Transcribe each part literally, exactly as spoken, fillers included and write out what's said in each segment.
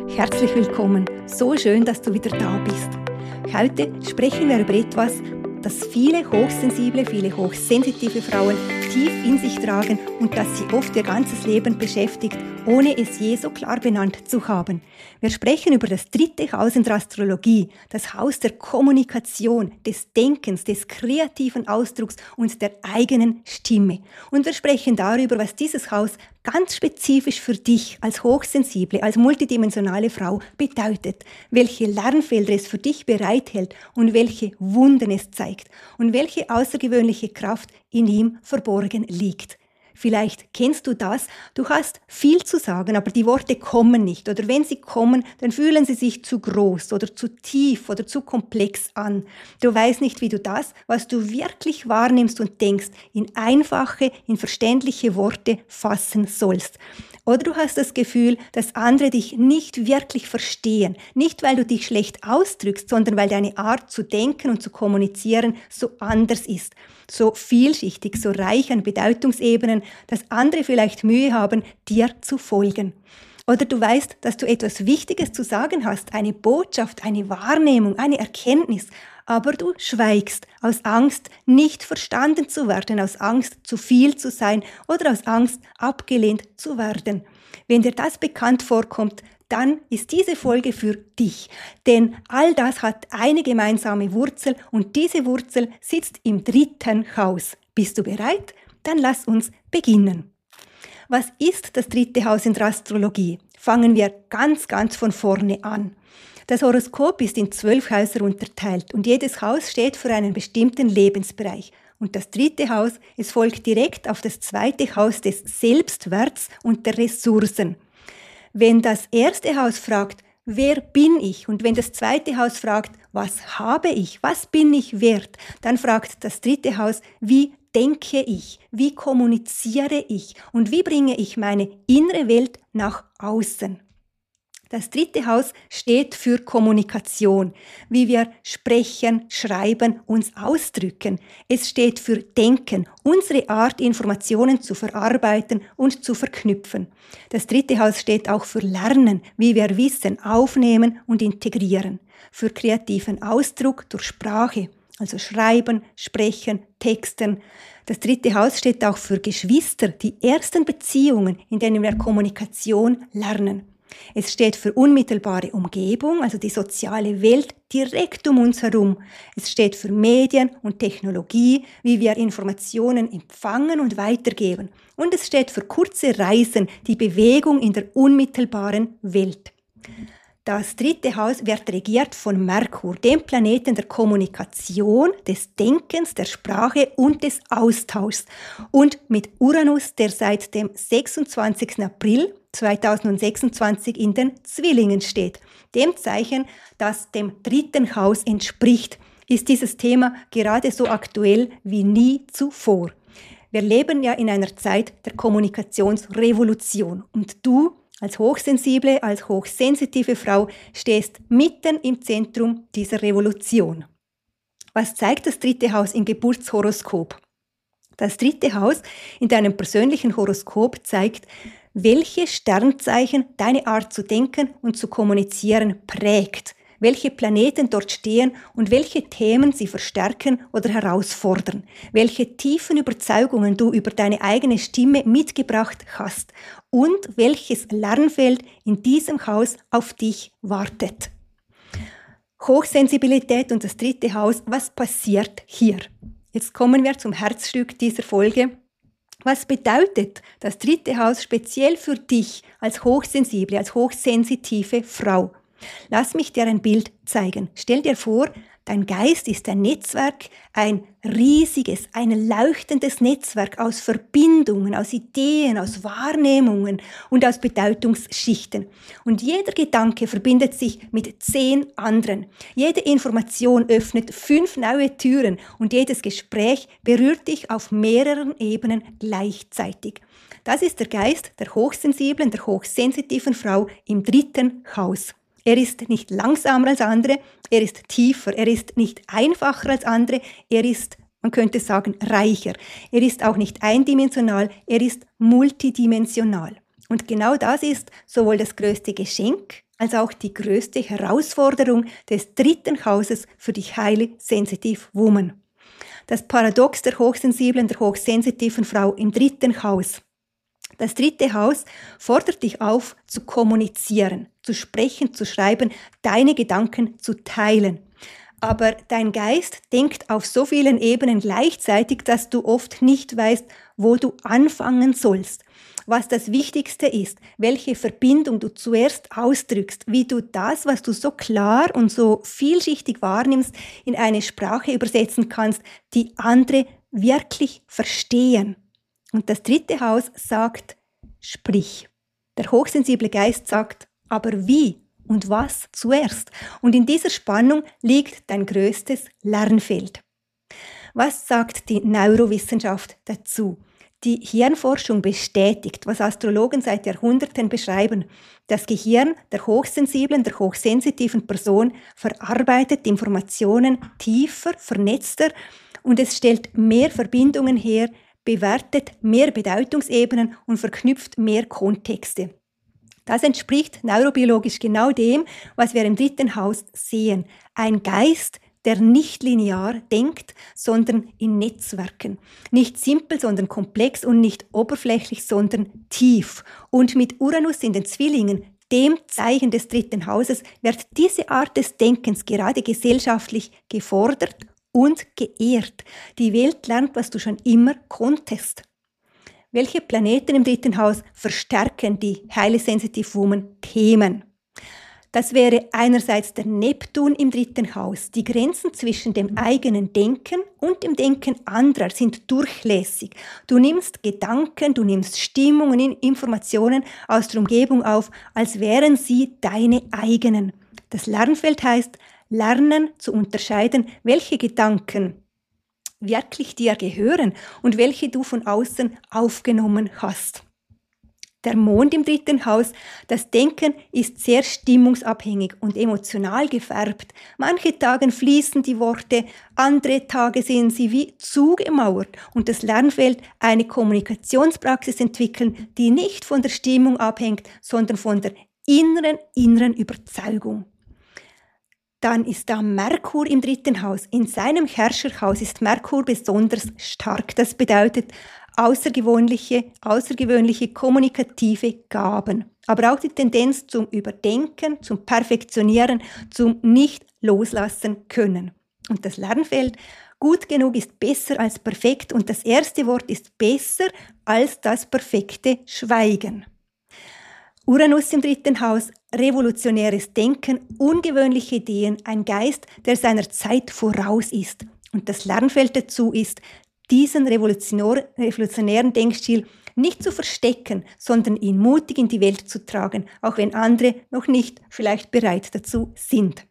Herzlich willkommen. So schön, dass du wieder da bist. Heute sprechen wir über etwas, das viele hochsensible, viele hochsensitive Frauen tief in sich tragen und das sie oft ihr ganzes Leben beschäftigt, ohne es je so klar benannt zu haben. Wir sprechen über das dritte Haus in der Astrologie, das Haus der Kommunikation, des Denkens, des kreativen Ausdrucks und der eigenen Stimme. Und wir sprechen darüber, was dieses Haus ganz spezifisch für dich als hochsensible, als multidimensionale Frau bedeutet, welche Lernfelder es für dich bereithält und welche Wunden es zeigt und welche außergewöhnliche Kraft in ihm verborgen liegt. Vielleicht kennst du das, du hast viel zu sagen, aber die Worte kommen nicht. Oder wenn sie kommen, dann fühlen sie sich zu groß oder zu tief oder zu komplex an. Du weißt nicht, wie du das, was du wirklich wahrnimmst und denkst, in einfache, in verständliche Worte fassen sollst. Oder du hast das Gefühl, dass andere dich nicht wirklich verstehen. Nicht, weil du dich schlecht ausdrückst, sondern weil deine Art zu denken und zu kommunizieren so anders ist. So vielschichtig, so reich an Bedeutungsebenen, dass andere vielleicht Mühe haben, dir zu folgen. Oder du weißt, dass du etwas Wichtiges zu sagen hast, eine Botschaft, eine Wahrnehmung, eine Erkenntnis, aber du schweigst aus Angst, nicht verstanden zu werden, aus Angst, zu viel zu sein oder aus Angst, abgelehnt zu werden. Wenn dir das bekannt vorkommt, dann ist diese Folge für dich. Denn all das hat eine gemeinsame Wurzel und diese Wurzel sitzt im dritten Haus. Bist du bereit? Dann lass uns beginnen. Was ist das dritte Haus in der Astrologie? Fangen wir ganz, ganz von vorne an. Das Horoskop ist in zwölf Häuser unterteilt und jedes Haus steht für einen bestimmten Lebensbereich. Und das dritte Haus, es folgt direkt auf das zweite Haus des Selbstwerts und der Ressourcen. Wenn das erste Haus fragt, wer bin ich? Und wenn das zweite Haus fragt, was habe ich? Was bin ich wert? Dann fragt das dritte Haus, wie denke ich? Wie kommuniziere ich? Und wie bringe ich meine innere Welt nach außen? Das dritte Haus steht für Kommunikation, wie wir sprechen, schreiben, uns ausdrücken. Es steht für Denken, unsere Art, Informationen zu verarbeiten und zu verknüpfen. Das dritte Haus steht auch für Lernen, wie wir Wissen aufnehmen und integrieren. Für kreativen Ausdruck durch Sprache, also Schreiben, Sprechen, Texten. Das dritte Haus steht auch für Geschwister, die ersten Beziehungen, in denen wir Kommunikation lernen. Es steht für unmittelbare Umgebung, also die soziale Welt direkt um uns herum. Es steht für Medien und Technologie, wie wir Informationen empfangen und weitergeben. Und es steht für kurze Reisen, die Bewegung in der unmittelbaren Welt. Das dritte Haus wird regiert von Merkur, dem Planeten der Kommunikation, des Denkens, der Sprache und des Austauschs. Und mit Uranus, der seit dem sechsundzwanzigsten April zweitausendsechsundzwanzig in den Zwillingen steht. Dem Zeichen, das dem dritten Haus entspricht, ist dieses Thema gerade so aktuell wie nie zuvor. Wir leben ja in einer Zeit der Kommunikationsrevolution und du, als hochsensible, als hochsensitive Frau stehst mitten im Zentrum dieser Revolution. Was zeigt das dritte Haus im Geburtshoroskop? Das dritte Haus in deinem persönlichen Horoskop zeigt, welche Sternzeichen deine Art zu denken und zu kommunizieren prägt, welche Planeten dort stehen und welche Themen sie verstärken oder herausfordern, welche tiefen Überzeugungen du über deine eigene Stimme mitgebracht hast und welches Lernfeld in diesem Haus auf dich wartet. Hochsensibilität und das dritte Haus, was passiert hier? Jetzt kommen wir zum Herzstück dieser Folge. Was bedeutet das dritte Haus speziell für dich als hochsensible, als hochsensitive Frau? Lass mich dir ein Bild zeigen. Stell dir vor, dein Geist ist ein Netzwerk, ein riesiges, ein leuchtendes Netzwerk aus Verbindungen, aus Ideen, aus Wahrnehmungen und aus Bedeutungsschichten. Und jeder Gedanke verbindet sich mit zehn anderen. Jede Information öffnet fünf neue Türen und jedes Gespräch berührt dich auf mehreren Ebenen gleichzeitig. Das ist der Geist der hochsensiblen, der hochsensitiven Frau im dritten Haus. Er ist nicht langsamer als andere, er ist tiefer, er ist nicht einfacher als andere, er ist, man könnte sagen, reicher. Er ist auch nicht eindimensional, er ist multidimensional. Und genau das ist sowohl das größte Geschenk als auch die größte Herausforderung des dritten Hauses für die Highly Sensitive Woman. Das Paradox der hochsensiblen, der hochsensitiven Frau im dritten Haus. Das dritte Haus fordert dich auf, zu kommunizieren, zu sprechen, zu schreiben, deine Gedanken zu teilen. Aber dein Geist denkt auf so vielen Ebenen gleichzeitig, dass du oft nicht weißt, wo du anfangen sollst, was das Wichtigste ist, welche Verbindung du zuerst ausdrückst, wie du das, was du so klar und so vielschichtig wahrnimmst, in eine Sprache übersetzen kannst, die andere wirklich verstehen. Und das dritte Haus sagt, sprich. Der hochsensible Geist sagt, aber wie und was zuerst? Und in dieser Spannung liegt dein größtes Lernfeld. Was sagt die Neurowissenschaft dazu? Die Hirnforschung bestätigt, was Astrologen seit Jahrhunderten beschreiben. Das Gehirn der hochsensiblen, der hochsensitiven Person verarbeitet Informationen tiefer, vernetzter und es stellt mehr Verbindungen her, bewertet mehr Bedeutungsebenen und verknüpft mehr Kontexte. Das entspricht neurobiologisch genau dem, was wir im dritten Haus sehen. Ein Geist, der nicht linear denkt, sondern in Netzwerken. Nicht simpel, sondern komplex und nicht oberflächlich, sondern tief. Und mit Uranus in den Zwillingen, dem Zeichen des dritten Hauses, wird diese Art des Denkens gerade gesellschaftlich gefordert und geehrt. Die Welt lernt, was du schon immer konntest. Welche Planeten im dritten Haus verstärken die Highly Sensitive Woman Themen? Das wäre einerseits der Neptun im dritten Haus. Die Grenzen zwischen dem eigenen Denken und dem Denken anderer sind durchlässig. Du nimmst Gedanken, du nimmst Stimmungen, Informationen aus der Umgebung auf, als wären sie deine eigenen. Das Lernfeld heißt, lernen zu unterscheiden, welche Gedanken wirklich dir gehören und welche du von außen aufgenommen hast. Der Mond im dritten Haus, das Denken ist sehr stimmungsabhängig und emotional gefärbt. Manche Tage fließen die Worte, andere Tage sind sie wie zugemauert und das Lernfeld eine Kommunikationspraxis entwickeln, die nicht von der Stimmung abhängt, sondern von der inneren, inneren Überzeugung. Dann ist da Merkur im dritten Haus. In seinem Herrscherhaus ist Merkur besonders stark. Das bedeutet außergewöhnliche, außergewöhnliche kommunikative Gaben. Aber auch die Tendenz zum Überdenken, zum Perfektionieren, zum Nicht-Loslassen können. Und das Lernfeld, gut genug ist besser als perfekt und das erste Wort ist besser als das perfekte Schweigen. Uranus im dritten Haus, revolutionäres Denken, ungewöhnliche Ideen, ein Geist, der seiner Zeit voraus ist. Und das Lernfeld dazu ist, diesen revolutionären Denkstil nicht zu verstecken, sondern ihn mutig in die Welt zu tragen, auch wenn andere noch nicht vielleicht bereit dazu sind.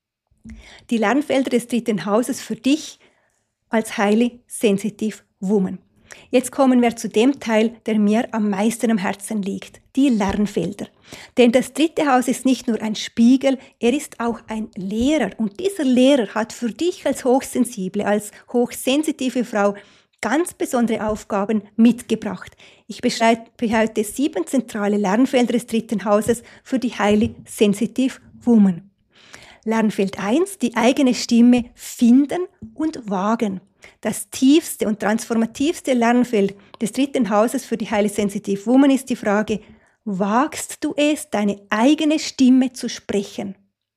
Die Lernfelder des dritten Hauses für dich als Highly Sensitive Woman. Jetzt kommen wir zu dem Teil, der mir am meisten am Herzen liegt, die Lernfelder. Denn das dritte Haus ist nicht nur ein Spiegel, er ist auch ein Lehrer. Und dieser Lehrer hat für dich als hochsensible, als hochsensitive Frau ganz besondere Aufgaben mitgebracht. Ich beschreibe heute sieben zentrale Lernfelder des dritten Hauses für die Highly Sensitive Woman. Lernfeld eins, die eigene Stimme finden und wagen. Das tiefste und transformativste Lernfeld des dritten Hauses für die Highly Sensitive Woman ist die Frage, wagst du es, deine eigene Stimme zu sprechen?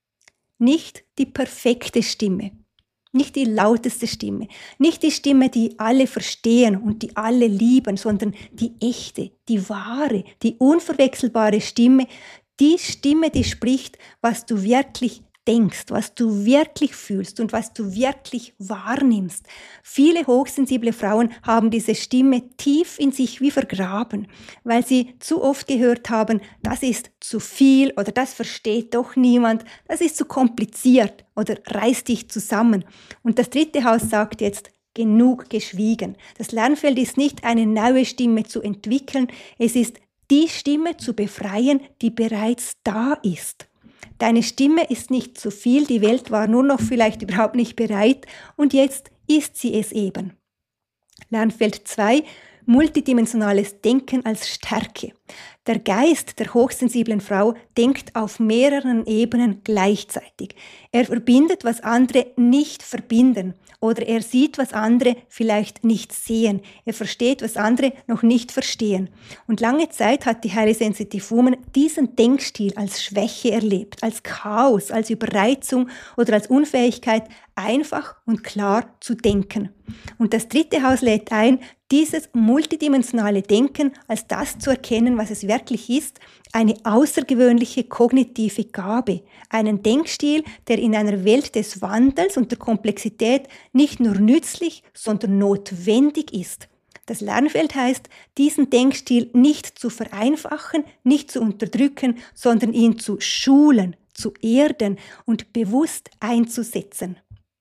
Nicht die perfekte Stimme, nicht die lauteste Stimme, nicht die Stimme, die alle verstehen und die alle lieben, sondern die echte, die wahre, die unverwechselbare Stimme, die Stimme, die spricht, was du wirklich denkst, was du wirklich fühlst und was du wirklich wahrnimmst. Viele hochsensible Frauen haben diese Stimme tief in sich wie vergraben, weil sie zu oft gehört haben, das ist zu viel oder das versteht doch niemand, das ist zu kompliziert oder reiß dich zusammen. Und das dritte Haus sagt jetzt, genug geschwiegen. Das Lernfeld ist nicht eine neue Stimme zu entwickeln, es ist die Stimme zu befreien, die bereits da ist. Deine Stimme ist nicht zu viel, die Welt war nur noch vielleicht überhaupt nicht bereit und jetzt ist sie es eben. Lernfeld zwei, multidimensionales Denken als Stärke. Der Geist der hochsensiblen Frau denkt auf mehreren Ebenen gleichzeitig. Er verbindet, was andere nicht verbinden. Oder er sieht, was andere vielleicht nicht sehen. Er versteht, was andere noch nicht verstehen. Und lange Zeit hat die Highly Sensitive Woman diesen Denkstil als Schwäche erlebt, als Chaos, als Überreizung oder als Unfähigkeit, einfach und klar zu denken. Und das dritte Haus lädt ein, dieses multidimensionale Denken als das zu erkennen, was es wirklich ist, eine außergewöhnliche kognitive Gabe, einen Denkstil, der in einer Welt des Wandels und der Komplexität nicht nur nützlich, sondern notwendig ist. Das Lernfeld heißt, diesen Denkstil nicht zu vereinfachen, nicht zu unterdrücken, sondern ihn zu schulen, zu erden und bewusst einzusetzen.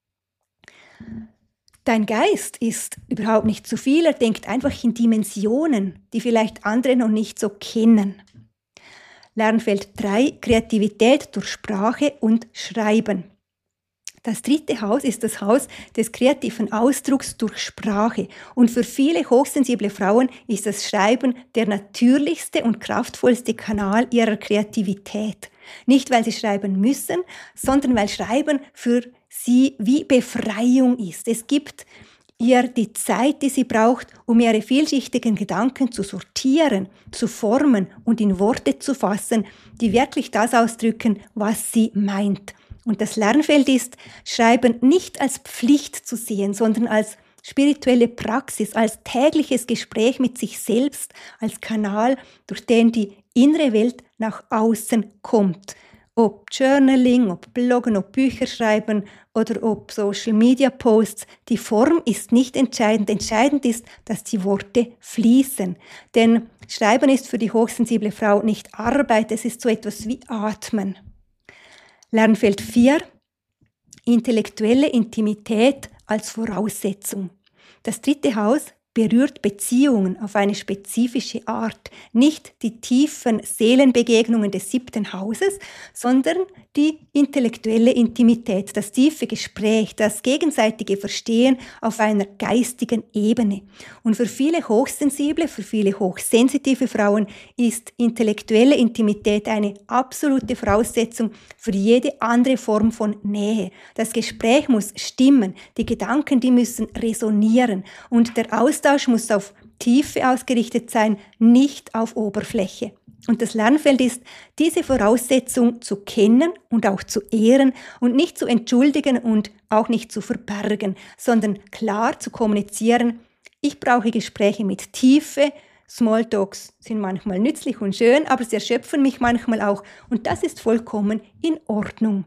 Dein Geist ist überhaupt nicht zu viel, er denkt einfach in Dimensionen, die vielleicht andere noch nicht so kennen. Lernfeld drei, Kreativität durch Sprache und Schreiben. Das dritte Haus ist das Haus des kreativen Ausdrucks durch Sprache. Und für viele hochsensible Frauen ist das Schreiben der natürlichste und kraftvollste Kanal ihrer Kreativität. Nicht, weil sie schreiben müssen, sondern weil Schreiben für sie wie Befreiung ist. Es gibt ihr die Zeit, die sie braucht, um ihre vielschichtigen Gedanken zu sortieren, zu formen und in Worte zu fassen, die wirklich das ausdrücken, was sie meint. Und das Lernfeld ist, Schreiben nicht als Pflicht zu sehen, sondern als spirituelle Praxis, als tägliches Gespräch mit sich selbst, als Kanal, durch den die innere Welt nach außen kommt. Ob Journaling, ob Bloggen, ob Bücher schreiben oder ob Social Media Posts, die Form ist nicht entscheidend. Entscheidend ist, dass die Worte fließen. Denn Schreiben ist für die hochsensible Frau nicht Arbeit, es ist so etwas wie Atmen. Lernfeld vier, intellektuelle Intimität als Voraussetzung. Das dritte Haus berührt Beziehungen auf eine spezifische Art, nicht die tiefen Seelenbegegnungen des siebten Hauses, sondern die intellektuelle Intimität, das tiefe Gespräch, das gegenseitige Verstehen auf einer geistigen Ebene. Und für viele hochsensible, für viele hochsensitive Frauen ist intellektuelle Intimität eine absolute Voraussetzung für jede andere Form von Nähe. Das Gespräch muss stimmen, die Gedanken, die müssen resonieren und der Austausch muss auf Tiefe ausgerichtet sein, nicht auf Oberfläche. Und das Lernfeld ist, diese Voraussetzung zu kennen und auch zu ehren und nicht zu entschuldigen und auch nicht zu verbergen, sondern klar zu kommunizieren, ich brauche Gespräche mit Tiefe, Smalltalks sind manchmal nützlich und schön, aber sie erschöpfen mich manchmal auch und das ist vollkommen in Ordnung.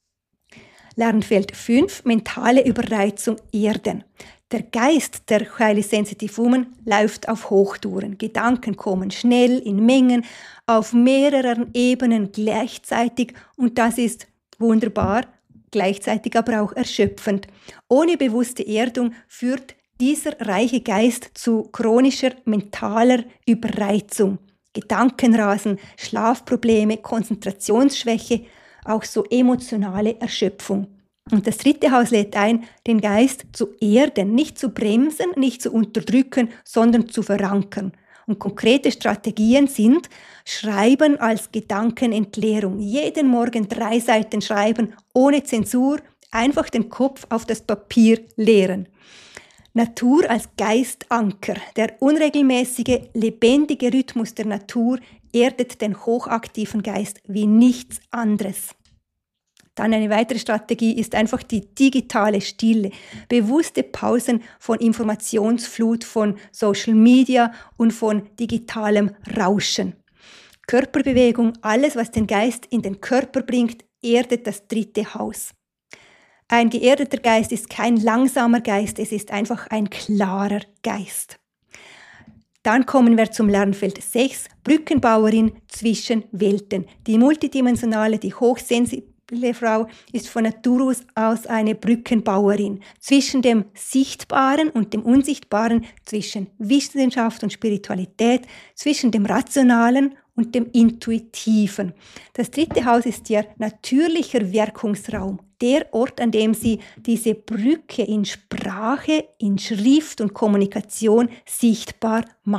Lernfeld fünf, mentale Überreizung erden. Der Geist der Highly Sensitive Woman läuft auf Hochtouren. Gedanken kommen schnell, in Mengen, auf mehreren Ebenen gleichzeitig und das ist wunderbar, gleichzeitig aber auch erschöpfend. Ohne bewusste Erdung führt dieser reiche Geist zu chronischer mentaler Überreizung. Gedankenrasen, Schlafprobleme, Konzentrationsschwäche, auch so emotionale Erschöpfung. Und das dritte Haus lädt ein, den Geist zu erden, nicht zu bremsen, nicht zu unterdrücken, sondern zu verankern. Und konkrete Strategien sind Schreiben als Gedankenentleerung. Jeden Morgen drei Seiten schreiben, ohne Zensur, einfach den Kopf auf das Papier leeren. Natur als Geistanker. Der unregelmäßige, lebendige Rhythmus der Natur erdet den hochaktiven Geist wie nichts anderes. Dann eine weitere Strategie ist einfach die digitale Stille. Bewusste Pausen von Informationsflut, von Social Media und von digitalem Rauschen. Körperbewegung, alles, was den Geist in den Körper bringt, erdet das dritte Haus. Ein geerdeter Geist ist kein langsamer Geist, es ist einfach ein klarer Geist. Dann kommen wir zum Lernfeld sechs, Brückenbauerin zwischen Welten. Die multidimensionale, die hochsensible Frau ist von Natur aus eine Brückenbauerin zwischen dem Sichtbaren und dem Unsichtbaren, zwischen Wissenschaft und Spiritualität, zwischen dem Rationalen und dem Intuitiven. Das dritte Haus ist ihr natürlicher Wirkungsraum, der Ort, an dem sie diese Brücke in Sprache, in Schrift und Kommunikation sichtbar macht.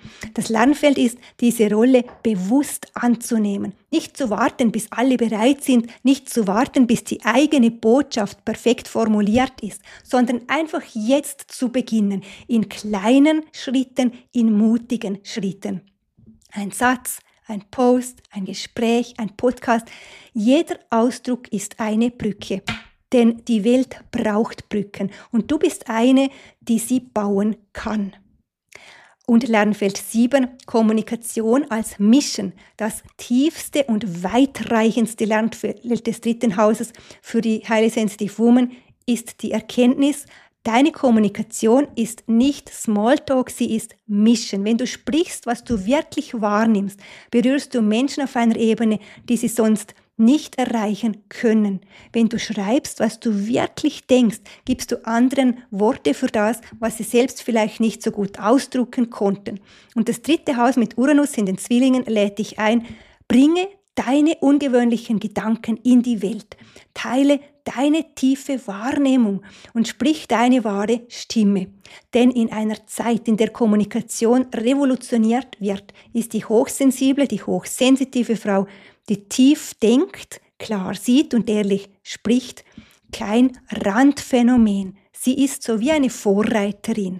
Das Lernfeld ist, diese Rolle bewusst anzunehmen. Nicht zu warten, bis alle bereit sind, nicht zu warten, bis die eigene Botschaft perfekt formuliert ist, sondern einfach jetzt zu beginnen, in kleinen Schritten, in mutigen Schritten. Ein Satz, ein Post, ein Gespräch, ein Podcast, jeder Ausdruck ist eine Brücke. Denn die Welt braucht Brücken und du bist eine, die sie bauen kann. Und Lernfeld sieben, Kommunikation als Mission, das tiefste und weitreichendste Lernfeld des dritten Hauses für die Highly Sensitive Woman ist die Erkenntnis, deine Kommunikation ist nicht Smalltalk, sie ist Mission. Wenn du sprichst, was du wirklich wahrnimmst, berührst du Menschen auf einer Ebene, die sie sonst nicht erreichen können. Wenn du schreibst, was du wirklich denkst, gibst du anderen Worte für das, was sie selbst vielleicht nicht so gut ausdrücken konnten. Und das dritte Haus mit Uranus in den Zwillingen lädt dich ein, bringe deine ungewöhnlichen Gedanken in die Welt. Teile deine tiefe Wahrnehmung und sprich deine wahre Stimme. Denn in einer Zeit, in der Kommunikation revolutioniert wird, ist die hochsensible, die hochsensitive Frau, die tief denkt, klar sieht und ehrlich spricht, kein Randphänomen. Sie ist so wie eine Vorreiterin.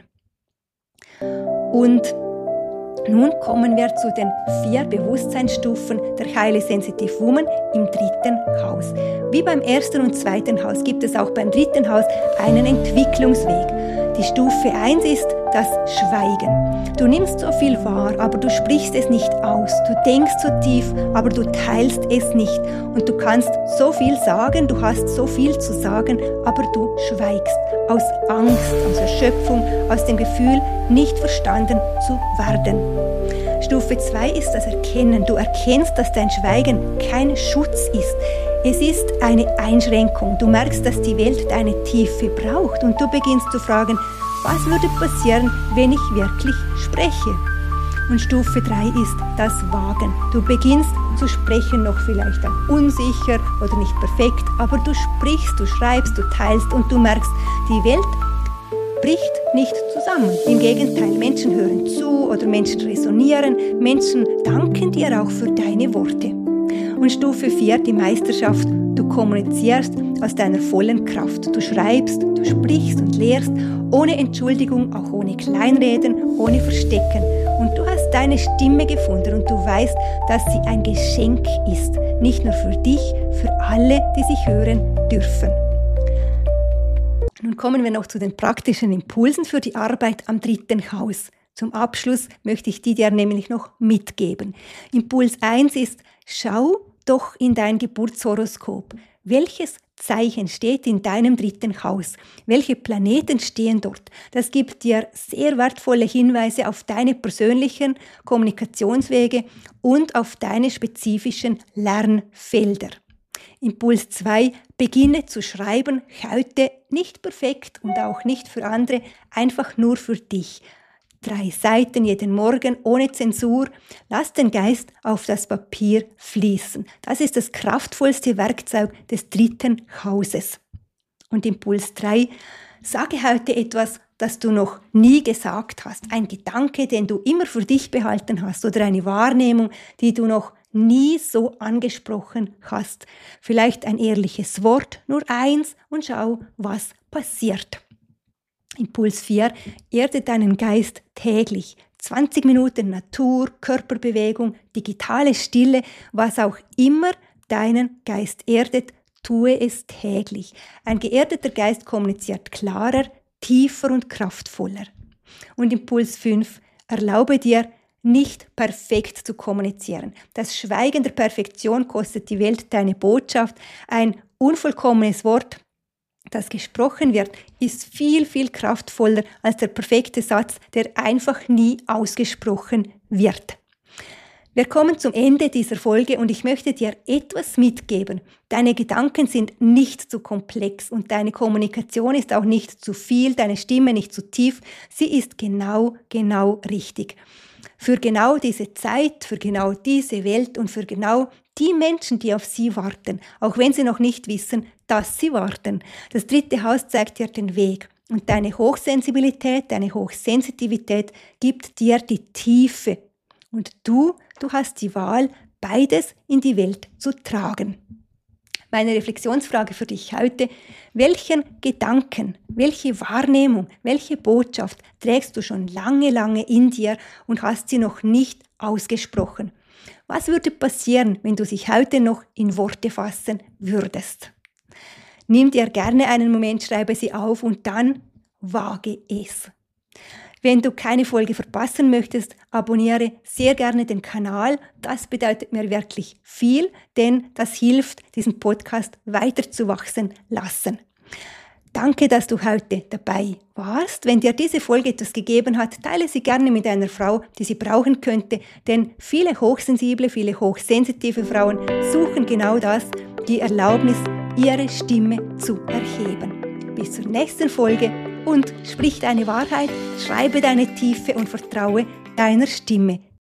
Und nun kommen wir zu den vier Bewusstseinsstufen der Highly Sensitive Woman im dritten Haus. Wie beim ersten und zweiten Haus gibt es auch beim dritten Haus einen Entwicklungsweg. Die Stufe eins ist das Schweigen. Du nimmst so viel wahr, aber du sprichst es nicht aus. Du denkst so tief, aber du teilst es nicht. Und du kannst so viel sagen, du hast so viel zu sagen, aber du schweigst. Aus Angst, aus Erschöpfung, aus dem Gefühl, nicht verstanden zu werden. Stufe zwei ist das Erkennen. Du erkennst, dass dein Schweigen kein Schutz ist. Es ist eine Einschränkung. Du merkst, dass die Welt deine Tiefe braucht und du beginnst zu fragen, was würde passieren, wenn ich wirklich spreche? Und Stufe drei ist das Wagen. Du beginnst zu sprechen, noch vielleicht auch unsicher oder nicht perfekt, aber du sprichst, du schreibst, du teilst und du merkst, die Welt bricht nicht zusammen. Im Gegenteil, Menschen hören zu oder Menschen resonieren, Menschen danken dir auch für deine Worte. Und Stufe vier, die Meisterschaft. Du kommunizierst aus deiner vollen Kraft. Du schreibst, du sprichst und lehrst, ohne Entschuldigung, auch ohne Kleinreden, ohne Verstecken. Und du hast deine Stimme gefunden und du weißt, dass sie ein Geschenk ist. Nicht nur für dich, für alle, die sich hören dürfen. Nun kommen wir noch zu den praktischen Impulsen für die Arbeit am dritten Haus. Zum Abschluss möchte ich die dir nämlich noch mitgeben. Impuls eins ist, schau doch in dein Geburtshoroskop. Welches Zeichen steht in deinem dritten Haus? Welche Planeten stehen dort? Das gibt dir sehr wertvolle Hinweise auf deine persönlichen Kommunikationswege und auf deine spezifischen Lernfelder. Impuls zwei, beginne zu schreiben, heute nicht perfekt und auch nicht für andere, einfach nur für dich. Drei Seiten jeden Morgen ohne Zensur. Lass den Geist auf das Papier fließen. Das ist das kraftvollste Werkzeug des dritten Hauses. Und Impuls drei. Sage heute etwas, das du noch nie gesagt hast. Ein Gedanke, den du immer für dich behalten hast oder eine Wahrnehmung, die du noch nie so angesprochen hast. Vielleicht ein ehrliches Wort, nur eins und schau, was passiert. Impuls vier. Erde deinen Geist täglich. zwanzig Minuten Natur, Körperbewegung, digitale Stille, was auch immer deinen Geist erdet, tue es täglich. Ein geerdeter Geist kommuniziert klarer, tiefer und kraftvoller. Und Impuls fünf. Erlaube dir, nicht perfekt zu kommunizieren. Das Schweigen der Perfektion kostet die Welt deine Botschaft. Ein unvollkommenes Wort, das gesprochen wird, ist viel, viel kraftvoller als der perfekte Satz, der einfach nie ausgesprochen wird. Wir kommen zum Ende dieser Folge und ich möchte dir etwas mitgeben. Deine Gedanken sind nicht zu komplex und deine Kommunikation ist auch nicht zu viel, deine Stimme nicht zu tief. Sie ist genau, genau richtig. Für genau diese Zeit, für genau diese Welt und für genau die Menschen, die auf sie warten, auch wenn sie noch nicht wissen, dass sie warten. Das dritte Haus zeigt dir den Weg. Und deine Hochsensibilität, deine Hochsensitivität gibt dir die Tiefe. Und du, du hast die Wahl, beides in die Welt zu tragen. Meine Reflexionsfrage für dich heute: Welchen Gedanken, welche Wahrnehmung, welche Botschaft trägst du schon lange, lange in dir und hast sie noch nicht ausgesprochen? Was würde passieren, wenn du sie heute noch in Worte fassen würdest? Nimm dir gerne einen Moment, schreibe sie auf und dann wage es. Wenn du keine Folge verpassen möchtest, abonniere sehr gerne den Kanal. Das bedeutet mir wirklich viel, denn das hilft, diesen Podcast weiter zu wachsen lassen. Danke, dass du heute dabei warst. Wenn dir diese Folge etwas gegeben hat, teile sie gerne mit einer Frau, die sie brauchen könnte, denn viele hochsensible, viele hochsensitive Frauen suchen genau das, die Erlaubnis, ihre Stimme zu erheben. Bis zur nächsten Folge und sprich deine Wahrheit, schreibe deine Tiefe und vertraue deiner Stimme.